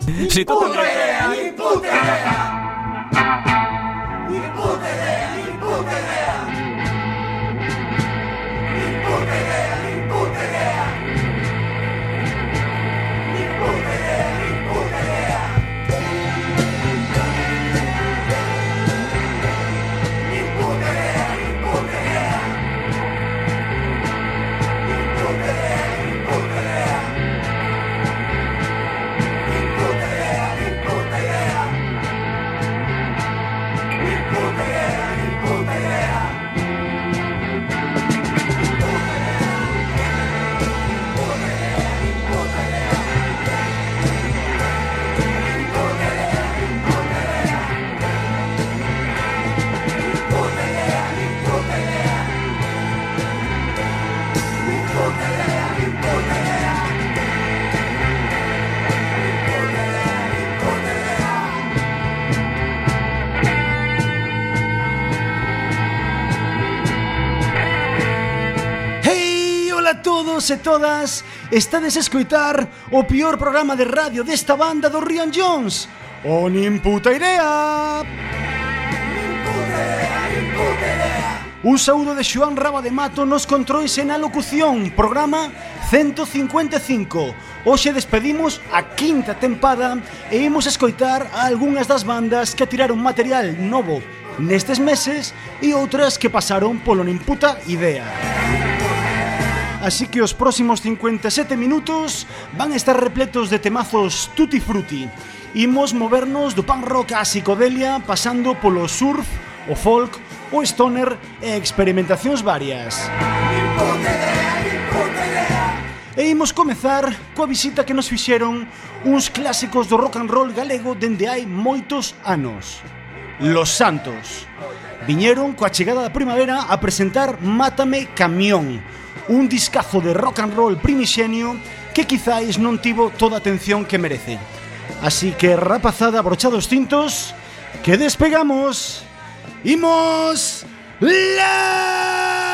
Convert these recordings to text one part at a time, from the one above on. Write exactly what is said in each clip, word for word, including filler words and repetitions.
Si tú puta idea, ni puta idea. Ni puta idea, ni puta idea. Ni puta idea, ni puta idea. Ni puta idea, ni puta idea. Ni puta idea, ni puta idea. Ni puta idea, ni puta idea. Ni puta idea, ni puta idea. Ni puta idea, ni puta idea. Ola a todos e todas. Estades a escoitar o pior programa de radio desta banda do Rian Jones, o Nin Puta Idea. Un saúdo de Xoán Raba de Mato nos controis e na locución. Programa ciento cincuenta e cinco. Hoxe despedimos a quinta tempada e imos escoitar a algunhas das bandas que tiraron material novo nestes meses e outras que pasaron polo Nin Puta Idea. Así que os próximos cincuenta e sete minutos van a estar repletos de temazos tutti frutti. Imos movernos do punk rock a psicodelia, pasando polo surf, o folk, o stoner e experimentacións varias. E imos comezar coa visita que nos fixeron uns clásicos do rock and roll galego dende hai moitos anos. Los Santos. Viñeron coa chegada da primavera a presentar Mátame Camión, un discazo de rock and roll primixenio que quizáis non tivo toda a atención que merece. Así que, rapazada, abrochados cintos, que despegamos. ¡Imos! ¡La!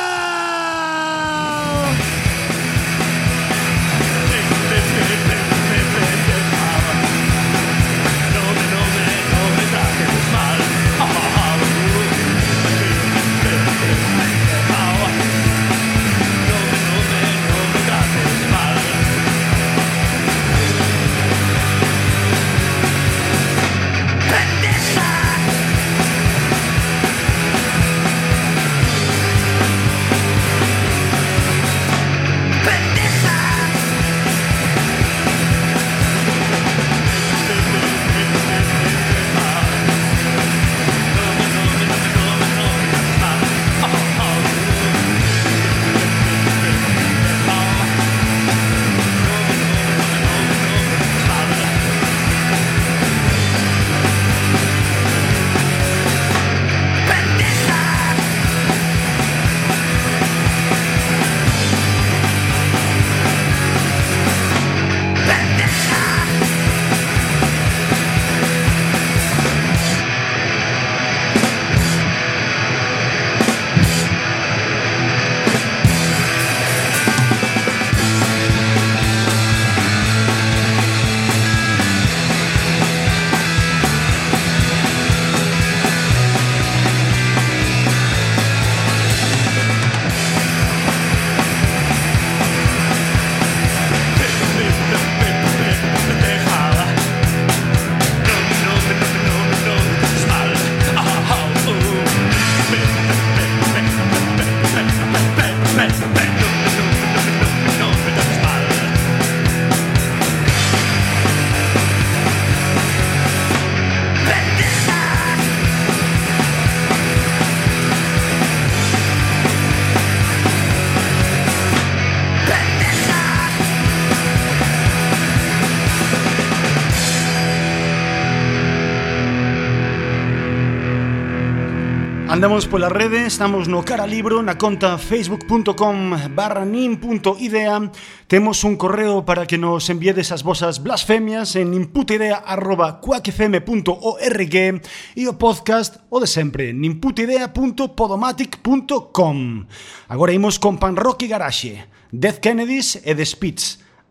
Andamos pola rede, estamos no Cara Libro, na conta facebook.com barra nin.idea. Temos un correo para que nos enviedes as vosas blasfemias en ninputaidea arroba quackfm punto org e o podcast, o de sempre, ninputaidea punto podomatic punto com. Agora imos con pan rock e garaxe, Dead Kennedys e The Spits.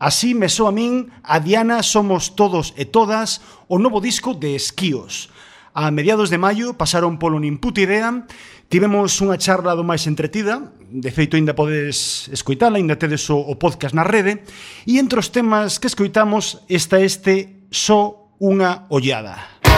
Así me soa a min a Diana Somos Todos e Todas, o novo disco de Esquíos. A mediados de maio pasaron polo Nin Puta Idea, tivemos unha charla do máis entretida, de feito ainda podes escoitala, ainda tedes o, o podcast na rede, e entre os temas que escoitamos está este Só unha ollada.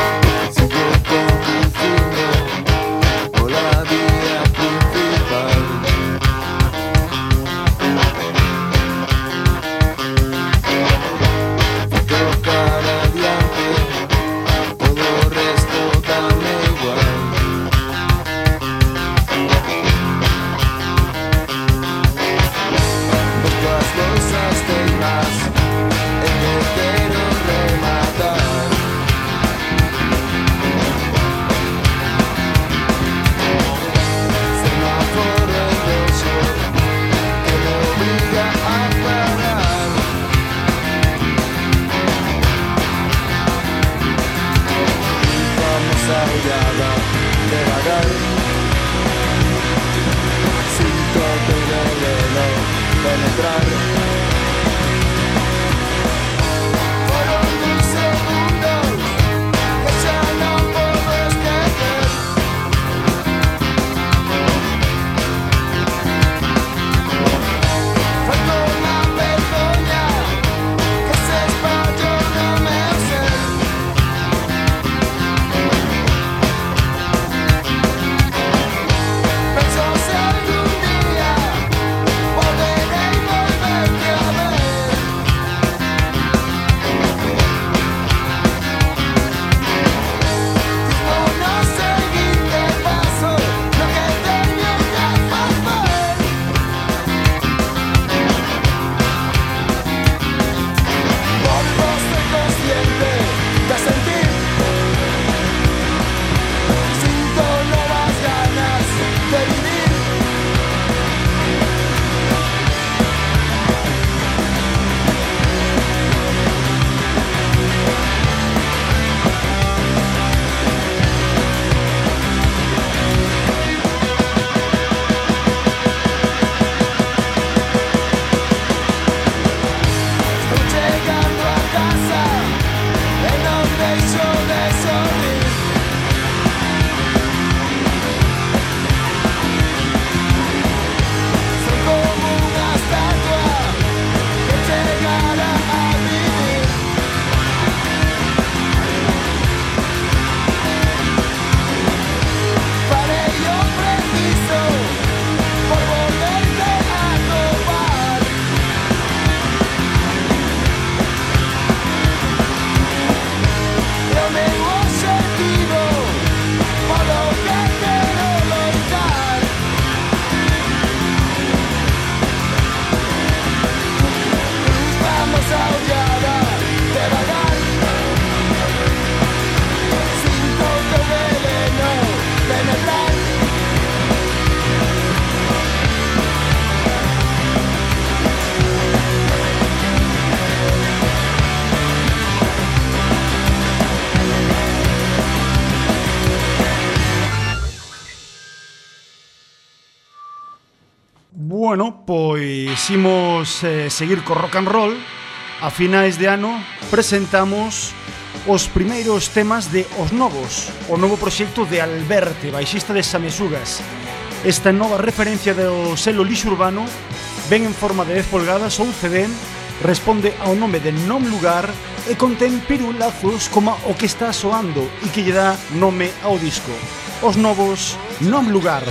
Bueno, pois imos eh, seguir co rock and roll. A finais de ano presentamos os primeiros temas de Os Novos, o novo proxecto de Alberte, baixista de Samesugas. Esta nova referencia do selo lixo urbano ven en forma de dez polgadas ou C D, responde ao nome de Non Lugar e contén pirulazos como o que está soando e que lle dá nome ao disco. Os Novos, Non Lugar.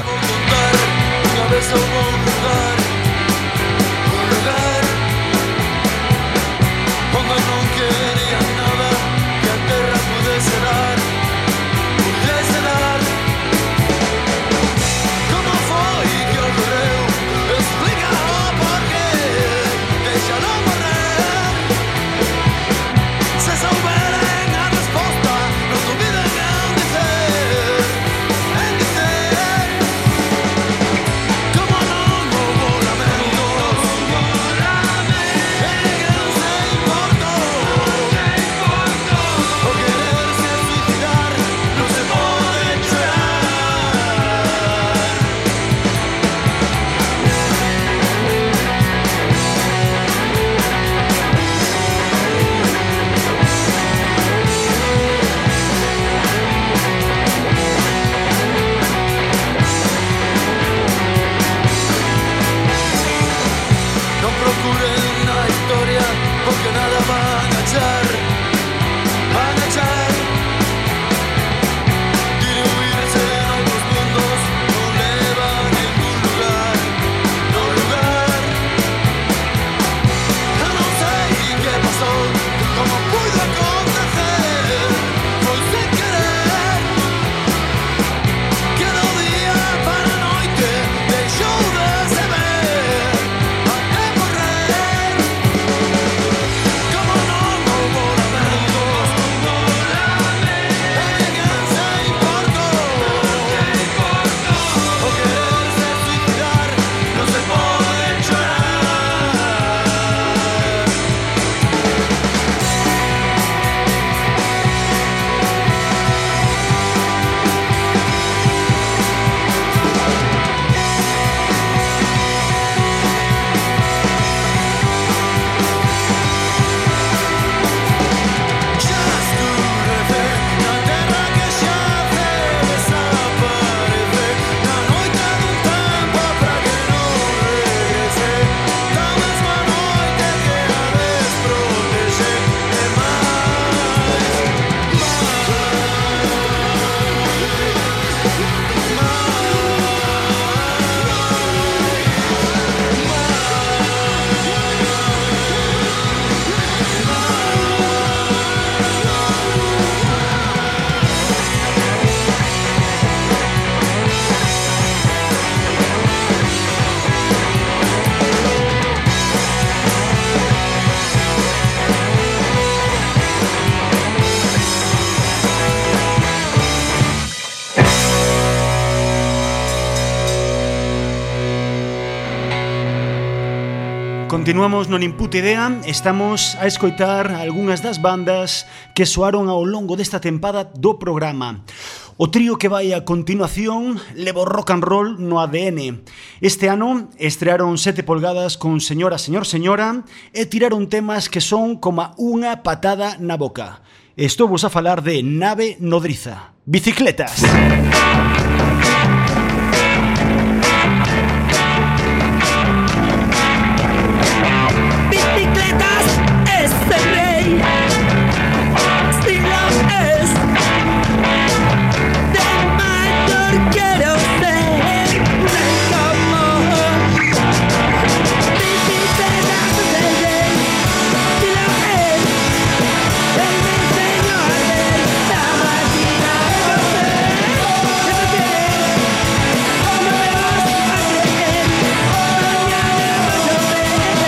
Una vez a un lugar, un lugar onde non quería nada que a terra pudese dar, pudese dar. Como foi que ocorreu? Explícalo porque deixalo morrer. Se souberem a resposta, non dubiden en dizer, en dizer. Como non houbo lamentos, ninguén se importou. Continuamos no Nin Puta Idea. Estamos a escoitar algunhas das bandas que soaron ao longo desta tempada do programa. O trío que vai a continuación levou rock and roll no A D N. Este ano estrearon sete polgadas con Señora, Señor, Señora e tiraron temas que son como unha patada na boca. Estou vos a falar de Nave Nodriza. Bicicletas. Bicicletas es el rey, si lo es, de mayor quiero ser, rey como bicicletas es el rey, si lo es, él me enseñó a ver la máquina de coser, eso que no me vas a creer, mañana vas a ver.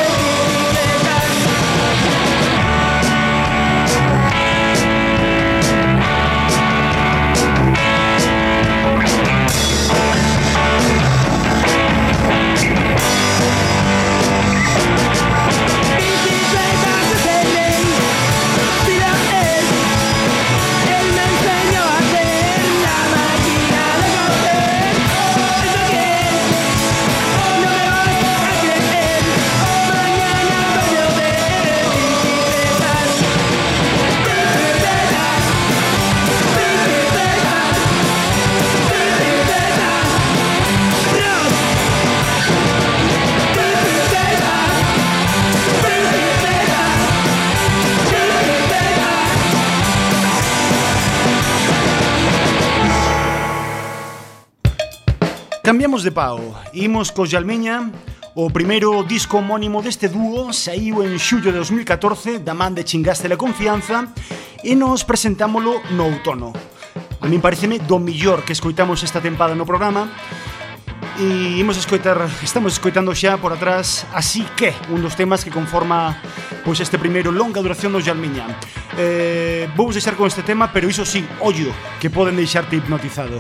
Cambiamos de pao, imos co Xalmeña. O primeiro disco homónimo deste dúo saiu en xullo de dos mil catorce da man de Chingaste la Confianza e nos presentámolo no outono. A min pareceme do millor que escoitamos esta tempada no programa e imos escoitar, estamos escoitando xa por atrás Así que, un dos temas que conforma pois este primeiro longa duración do Xalmeña. Eh, vou deixar con este tema, pero iso sí, ollo, que poden deixarte hipnotizado.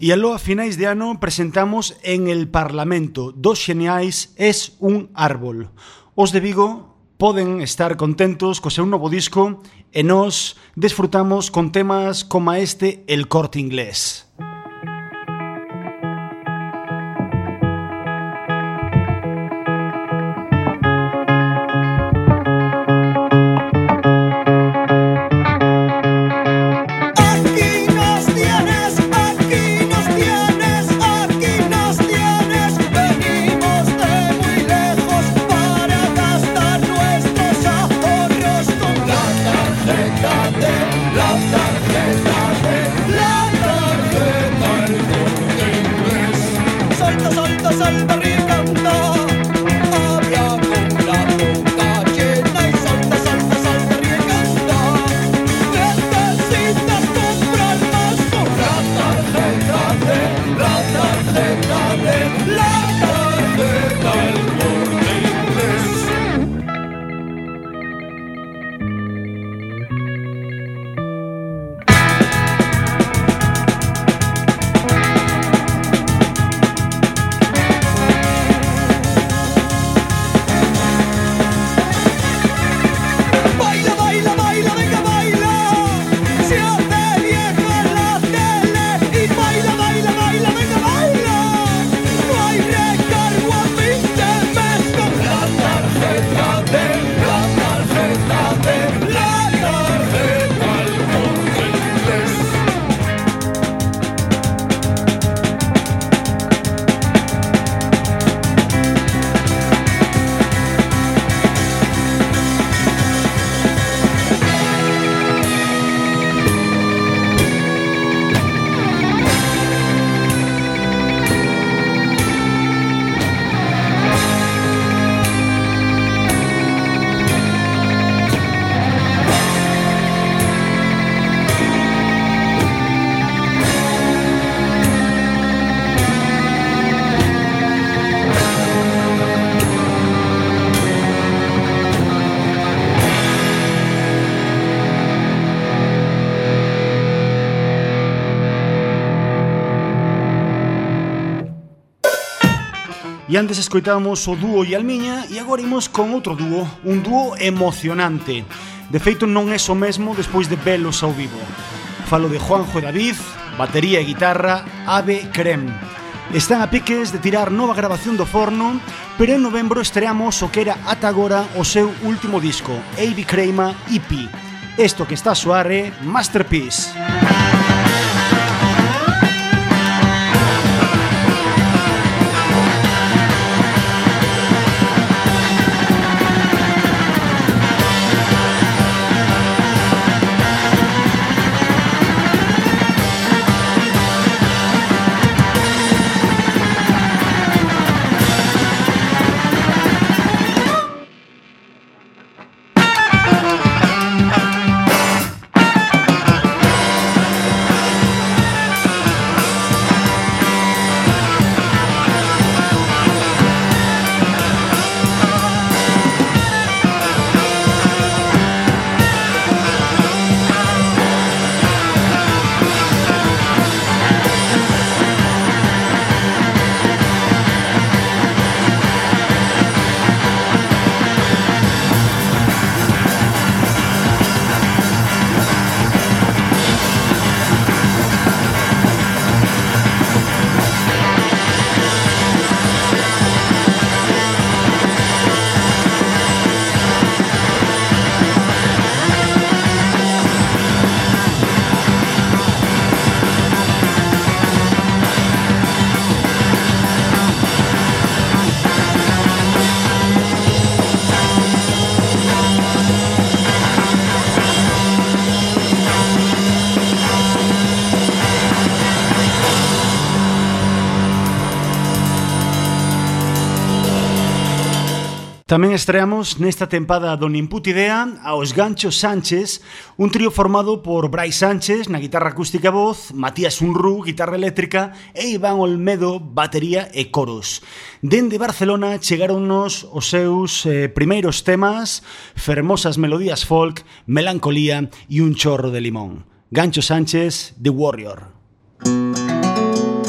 E aló a finais de ano presentamos en el Parlamento Dos Xeniais es un árbol. Os de Vigo poden estar contentos co seu novo disco e nós desfrutamos con temas como este El Corte Inglés. E antes escoitamos o dúo Yalmiña e agora imos con outro dúo, un dúo emocionante. De feito non é o mesmo despois de velos ao vivo. Falo de Juanjo e David, batería e guitarra, Ave Crem. Están a piques de tirar nova grabación do forno, pero en novembro estreamos o que era ata agora o seu último disco, Ave Crema E P. Esto que está a soar é Masterpiece. Tamén estreamos nesta tempada do Nin Puta Idea aos Ganchos Sánchez, un trío formado por Brais Sánchez na guitarra acústica e voz, Matías Unrú, guitarra eléctrica e Iván Olmedo, batería e coros. Dende Barcelona chegaronnos os seus eh, primeiros temas, fermosas melodías folk, melancolía e un chorro de limón. Ganchos Sánchez, The Warrior.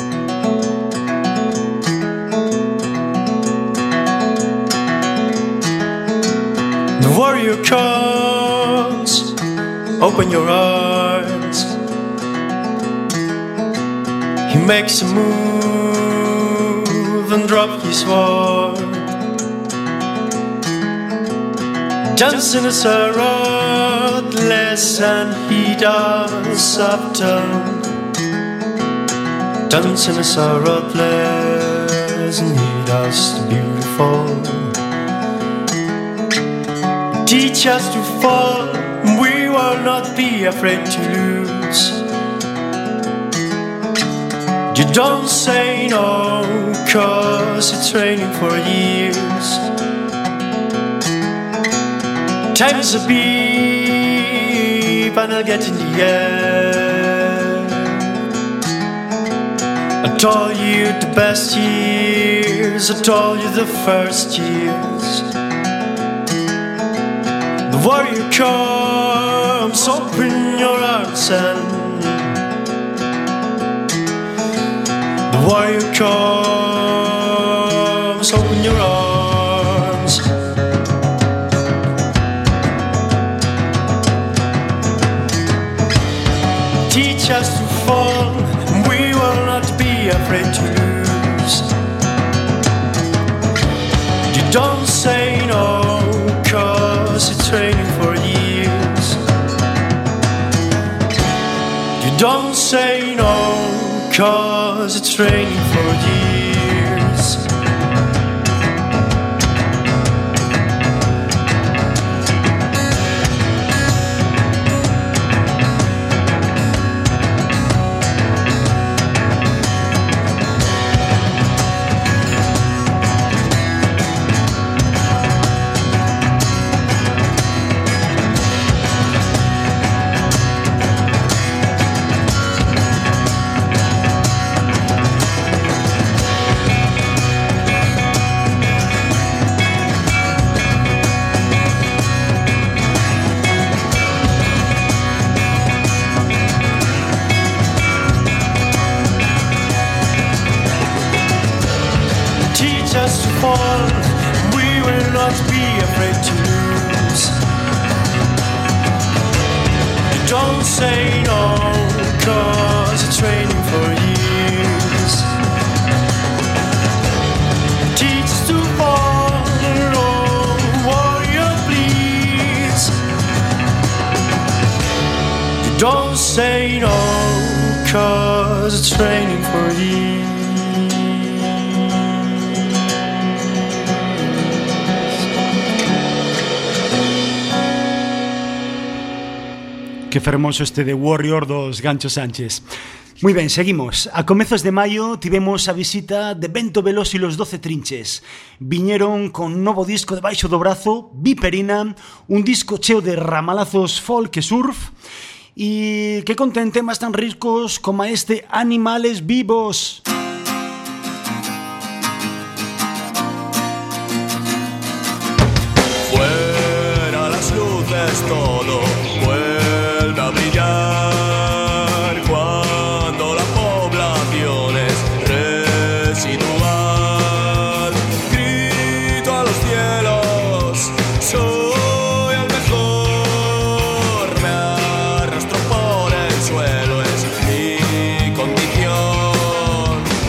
warrior comes, open your arms. He makes a move and drop his sword. Johnson is a ruthless and he does uptown. Johnson is a ruthless and he does the beautiful. Teach us to fall, we will not be afraid to lose. You don't say no, cause it's raining for years. Time's a beep and I'll get in the air. I told you the best years, I told you the first years. The warrior comes, open your arms and the warrior comes, open your arms. Teach us to fall, we will not be afraid to lose. You don't say no, cause it's raining for years. You don't say no, cause it's raining for years. We will not be afraid to lose. You don't say no, cause it's raining for years. Teach us to follow, warrior please. You don't say no, cause it's raining for years. Que fermoso este de Warrior dos Gancho Sánchez. Moi ben, seguimos. A comezos de maio tivemos a visita de Bento Veloso e los doce Trinches. Viñeron con novo disco debaixo do brazo, Viperina, un disco cheo de ramalazos folk e surf, e que contén temas tan ricos como este Animales Vivos. Fuera las luces, todo vuelve a brillar cuando la población es residual. Grito a los cielos, soy el mejor. Me arrastro por el suelo, es mi condición.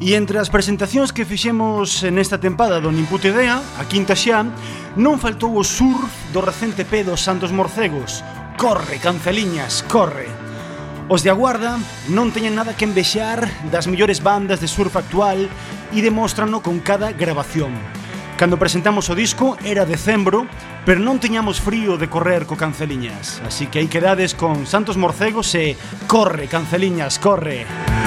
E entre as presentacións que fixemos nesta tempada do Nin Puta Idea, a quinta xa, non faltou o surf do recente P dos Santos Morcegos. Corre, canceliñas, corre! Os de A Guarda non teñen nada que envexar das mellores bandas de surf actual e demóstrano con cada grabación. Cando presentamos o disco era decembro, pero non tiñamos frío de correr co Canceliñas. Así que aí quedades con Santos Morcegos e corre, Canceliñas, corre!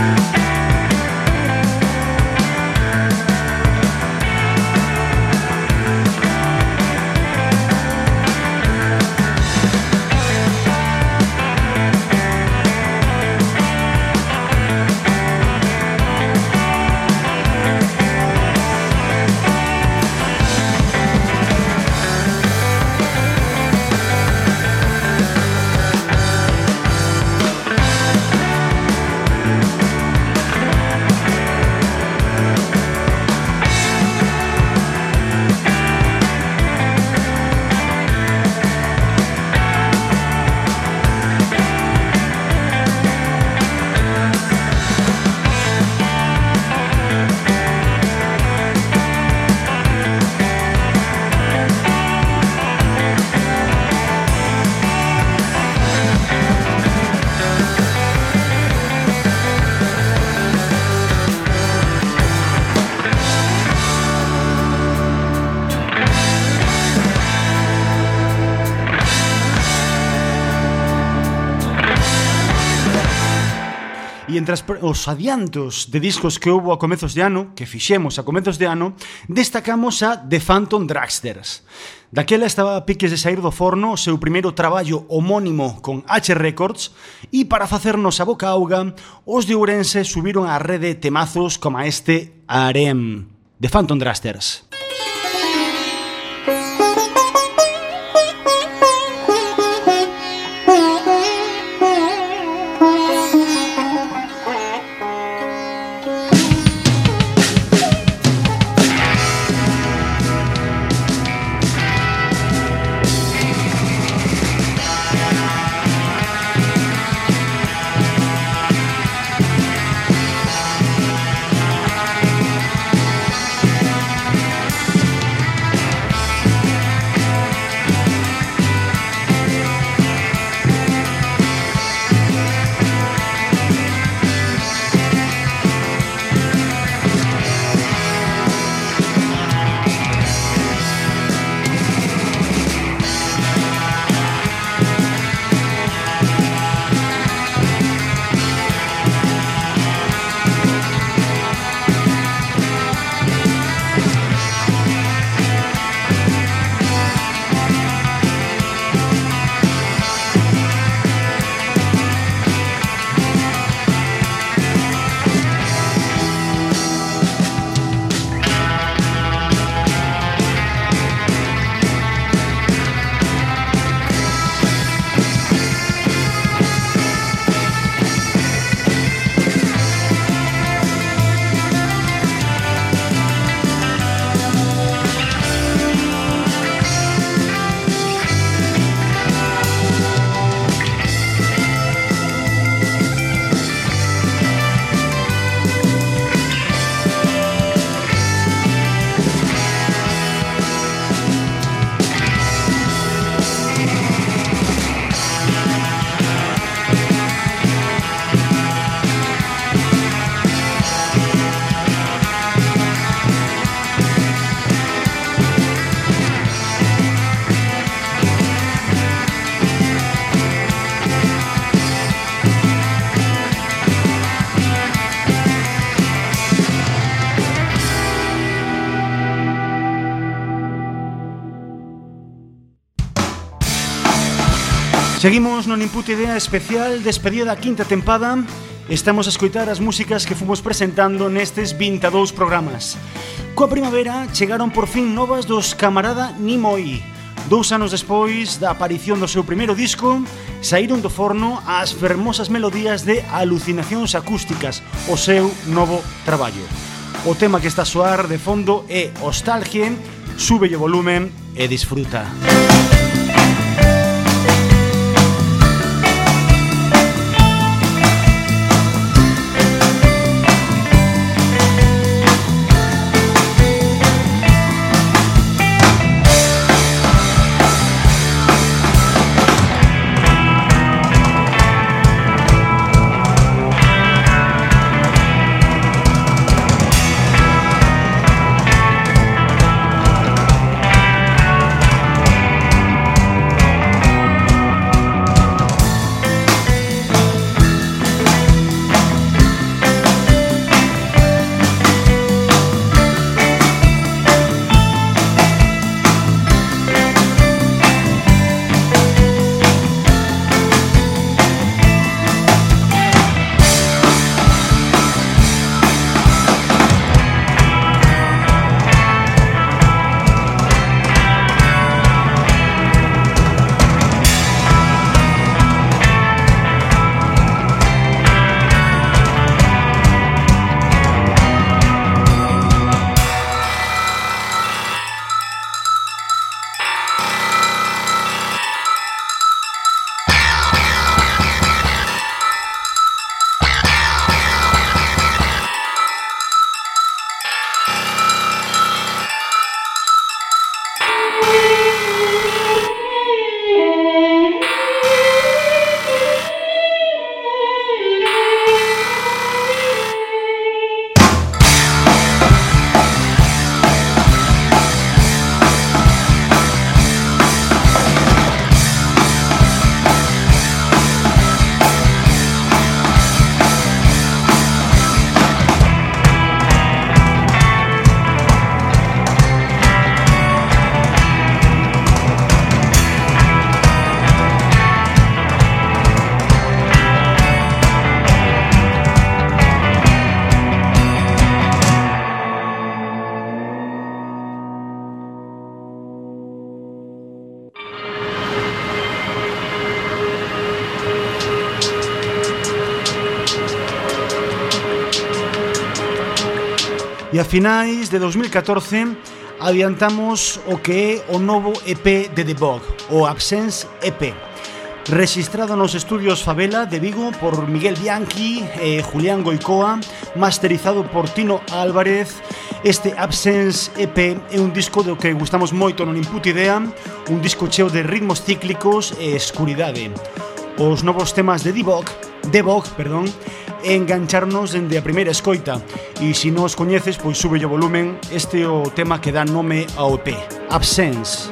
E entre as, os adiantos de discos que houbo a comezos de ano, que fixemos a comezos de ano, destacamos a The Phantom Dragsters. Daquela estaba a piques de sair do forno o seu primeiro traballo homónimo con H Records e para facernos a boca auga, os de Ourense subiron á rede temazos como este Harem. The Phantom Dragsters. Seguimos non Input Idea especial despedida da quinta tempada. Estamos a escoitar as músicas que fomos presentando nestes vinte e dous programas. Coa primavera chegaron por fin novas dos Camarada Nimoi. Dous anos despois da aparición do seu primeiro disco, saíron do forno as fermosas melodías de Alucinacións Acústicas, o seu novo traballo. O tema que está a soar de fondo é Nostalgie. Súbelle o volumen e disfruta. E a finais de dos mil catorce adiantamos o que é o novo E P de The Bog, o Absence E P, registrado nos estudios Favela de Vigo por Miguel Bianchi e Julián Goicoa, masterizado por Tino Álvarez. Este Absence E P é un disco do que gustamos moito non Input Idea, un disco cheo de ritmos cíclicos e escuridade. Os novos temas de The Bog, The Bog, perdón, engancharnos dende a primeira escoita, e se non os coñeces, pois sube o volumen. Este é o tema que dá nome ao E P, Absence.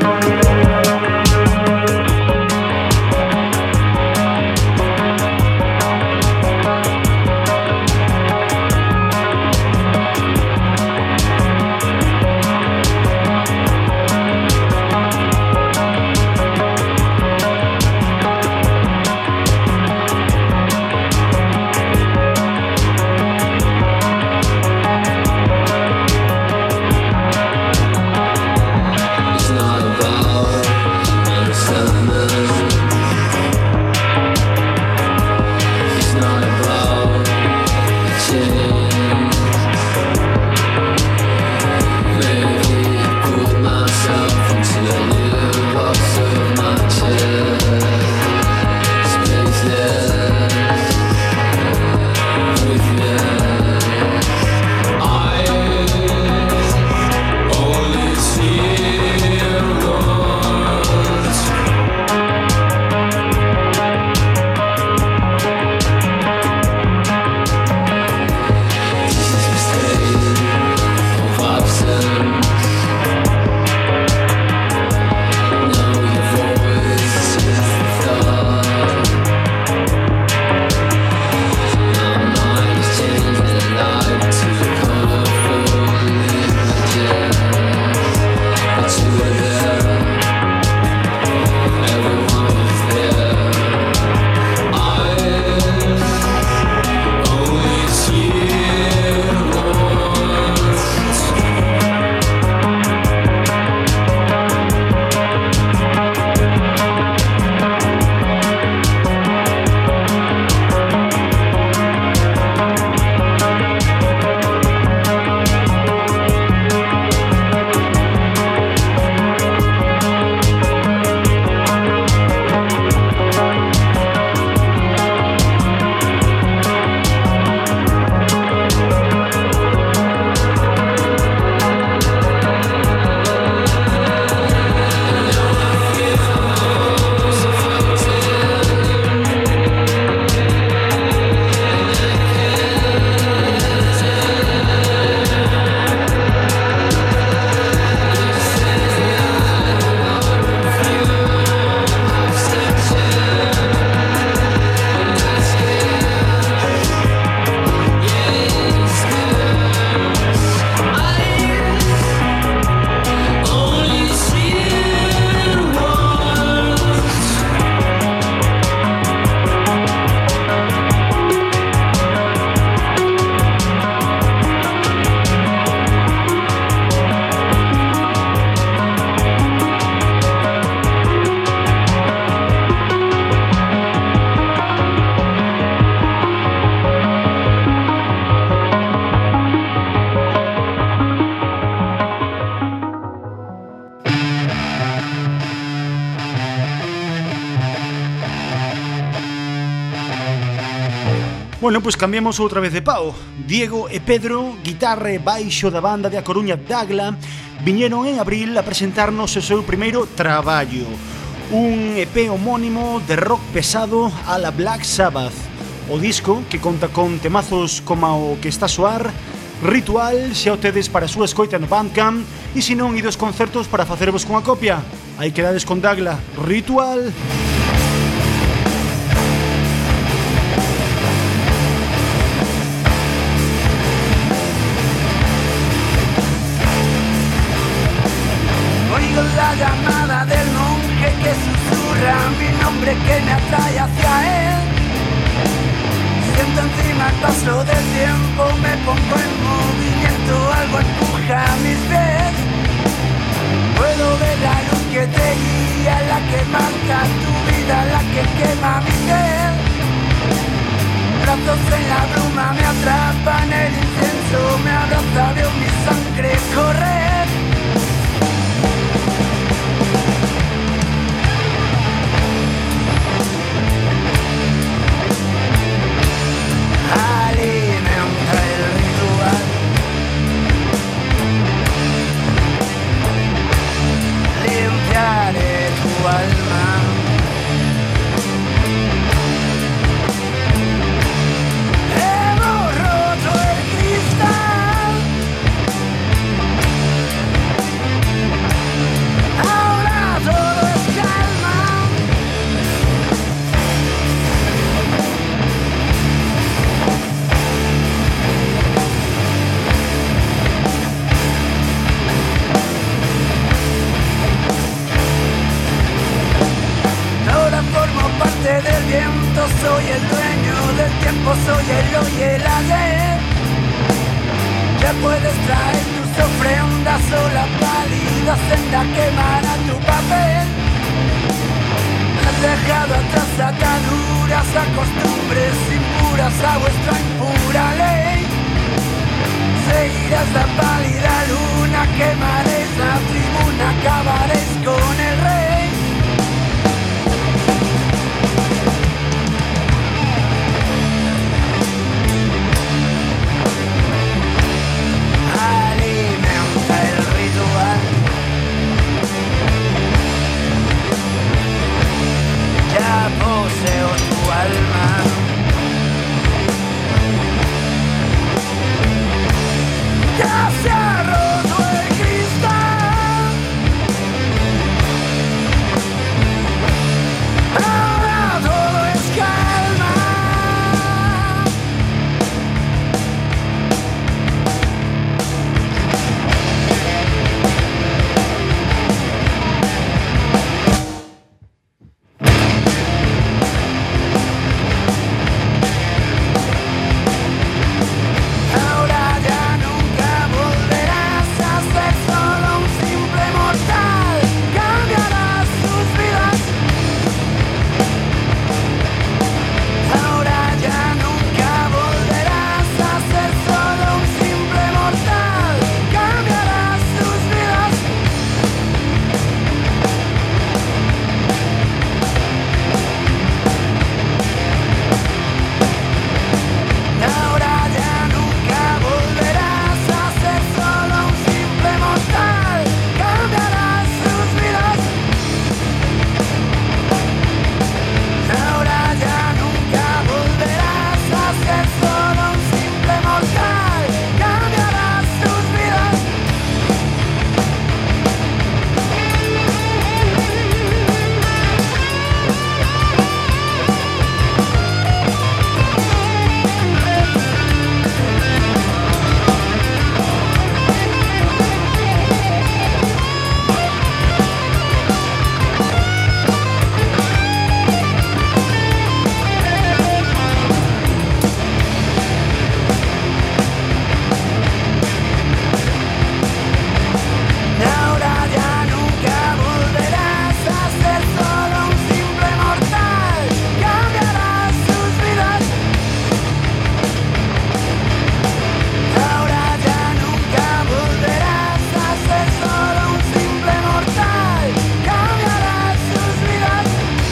Bueno, pois pues cambiamos outra vez de pau. Diego e Pedro, guitarra e baixo da banda de A Coruña Dagla, viñeron en abril a presentarnos o seu primeiro traballo, un E P homónimo de rock pesado a la Black Sabbath. O disco, que conta con temazos como o que está a soar, Ritual, xa o tedes para a súa escoita no Bandcamp, e se non, idos concertos para facervos cunha copia. Aí quedades con Dagla, Ritual. Oigo la llamada del monje que susurra mi nombre, que me atrae hacia él. Siento encima el paso del tiempo, me pongo en movimiento, algo empuja mis pies. Puedo ver la luz que te guía, la que marca tu vida, la que quema mi piel. brazos en la bruma me atrapan, el incienso me abraza, veo mi sangre correr. Alimenta el ritual, limpiaré tu alma. Hemos roto el cristal, ahora todo es calma. Ahora formo parte del viento, soy el dueño del tiempo, soy el hoy y el ayer. Ya puedes traer tus ofrendas o la pálida senda quemará tu papel. Has dejado atrás ataduras a costumbres impuras a vuestra impura ley. Seguirás la pálida luna, quemaréis la tribuna, acabaréis con el rey. Alimenta el ritual, ya poseo tu alma. Ya se ha roto el cristal, ahora todo es calma. Ahora ya nunca volverás a ser solo un simple mortal, cambiarás tus vidas. Ahora ya nunca volverás a ser solo un simple mortal, cambiarás tus vidas. Ahora ya nunca volverás a ser solo un simple mortal, cambiarás sus vidas. Ahora ya nunca volverás a ser solo un simple mortal, cambiarás sus vidas. Ahora ya nunca volverás a ser solo un simple mortal, cambiarás sus vidas. Ahora ya nunca volverás a ser solo un simple mortal, cambiarás sus vidas.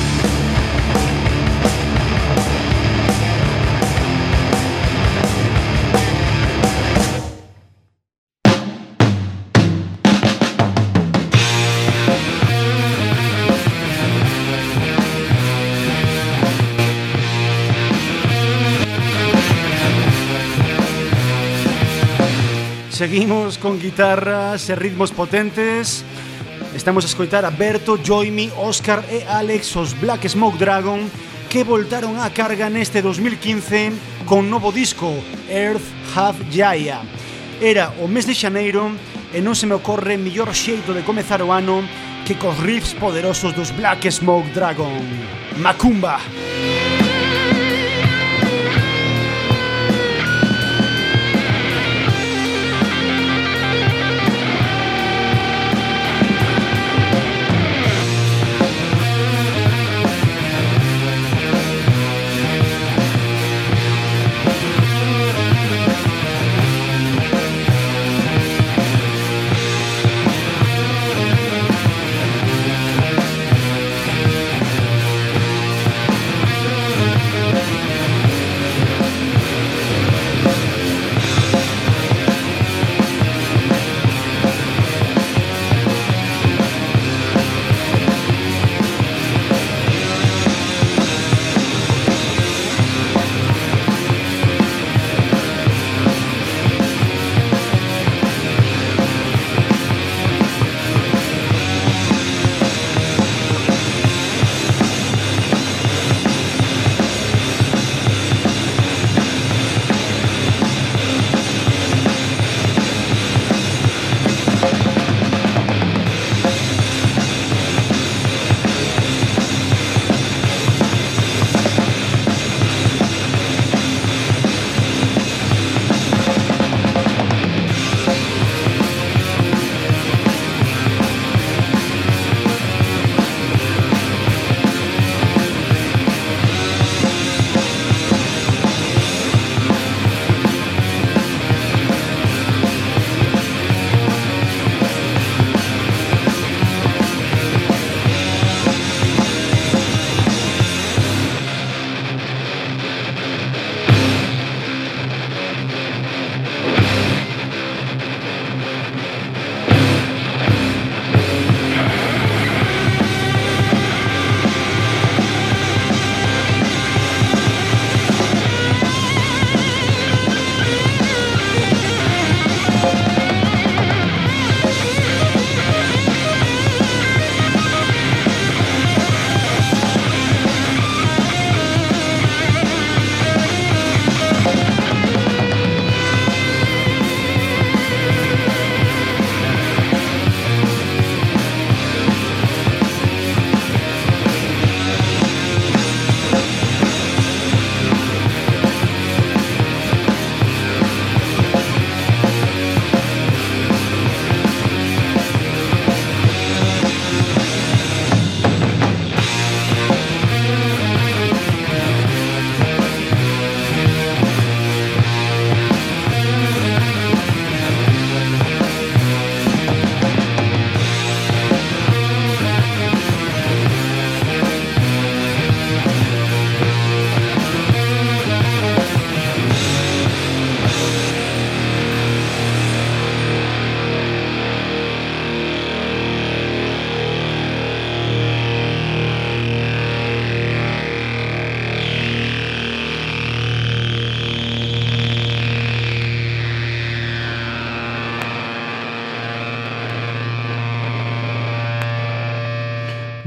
Seguimos con guitarras e ritmos potentes. Estamos a escoitar a Berto, Joimi, Óscar e Alex, os Black Smoke Dragon, que voltaron á carga neste dos mil quince con novo disco, Earth Half Jaya. Era o mes de xaneiro e non se me ocorre mellor xeito de comezar o ano que cos riffs poderosos dos Black Smoke Dragon. Macumba!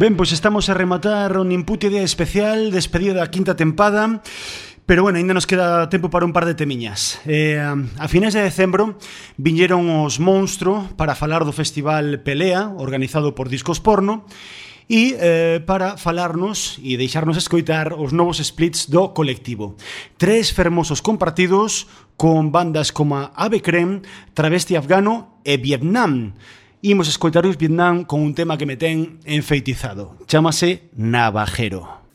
Ben, pois estamos a rematar un Input Idea especial, despedida da quinta tempada. Pero bueno, ainda nos queda tempo para un par de temiñas. eh, A finais de decembro viñeron os Monstro para falar do festival Pelea, organizado por Discos Porno, e eh, para falarnos e deixarnos escoitar os novos splits do colectivo. Tres fermosos compartidos con bandas como Ave Creme, Travesti Afgano e Vietnam. Imos escoitar os Vietnam con un tema que me ten enfeitizado. Chámase Navajero.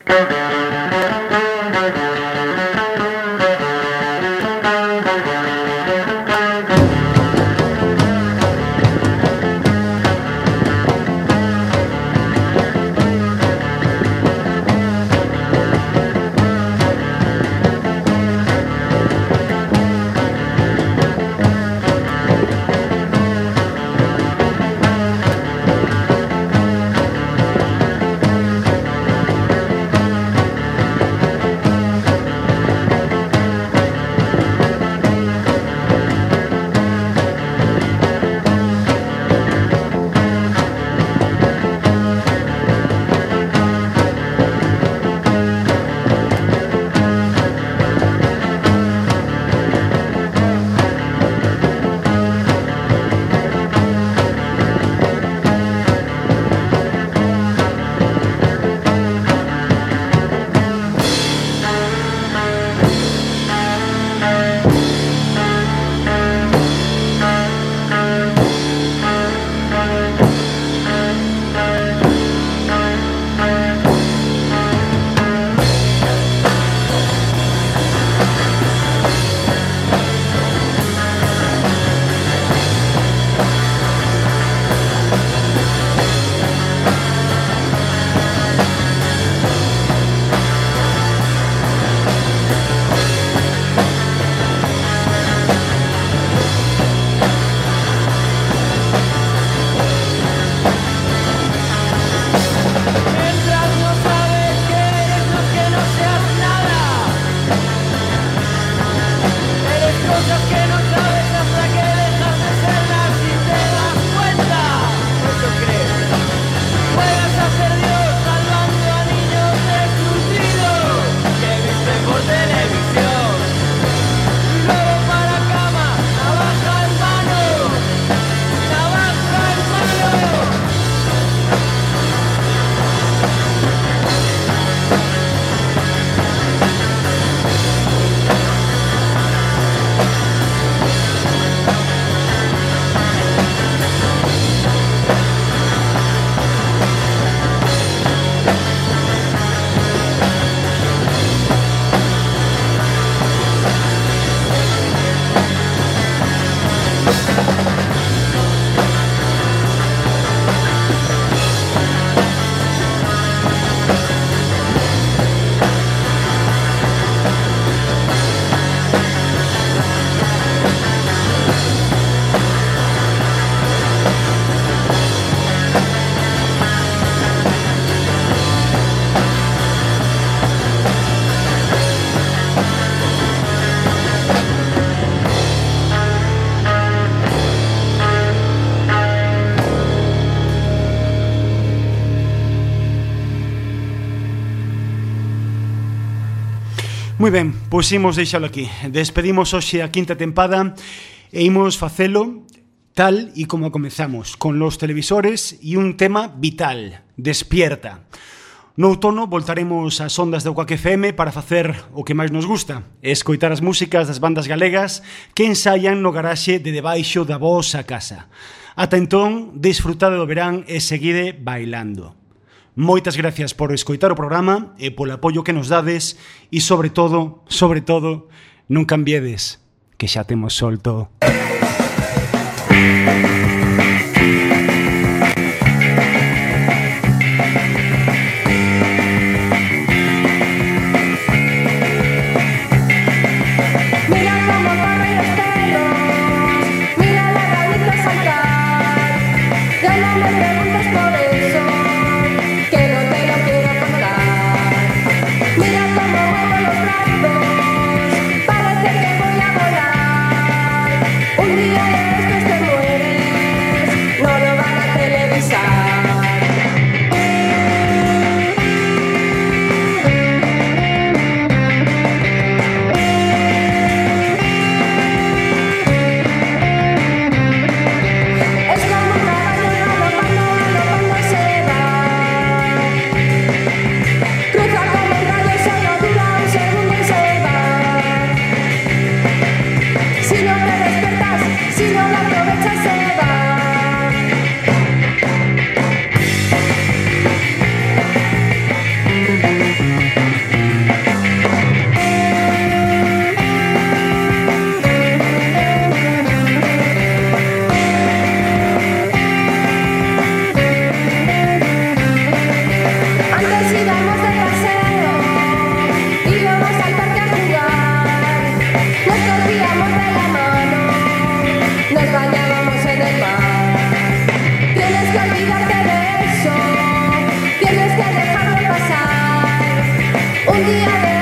Moi ben, pois imos deixalo aquí. Despedimos hoxe a quinta tempada e imos facelo tal e como comezamos, con los televisores e un tema vital, Despierta. No outono voltaremos ás ondas do Quack F M para facer o que máis nos gusta, escoitar as músicas das bandas galegas que ensaian no garaxe de debaixo da vosa casa. Ata entón, disfrutade do verán e seguide bailando. Moitas gracias por escoitar o programa e polo apoio que nos dades e, sobre todo, sobre todo, non cambiedes, que xa temos solto. Un día de estos te mueres. el día de